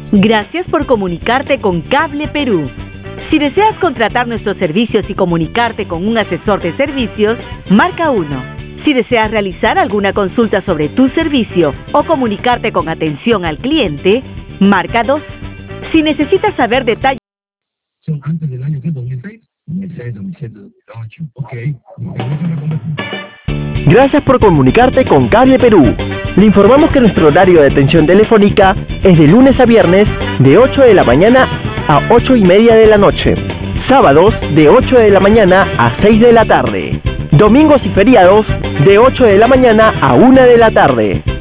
Gracias por comunicarte con Cable Perú. Si deseas contratar nuestros servicios y comunicarte con un asesor de servicios, marca 1. Si deseas realizar alguna consulta sobre tu servicio o comunicarte con atención al cliente, marca 2. Si necesitas saber detalles... Antes del año 2006, Gracias por comunicarte con Cable Perú. Le informamos que nuestro horario de atención telefónica es de lunes a viernes de 8 de la mañana a 8:30 de la noche. Sábados de 8 de la mañana a 6 de la tarde. Domingos y feriados de 8 de la mañana a 1 de la tarde.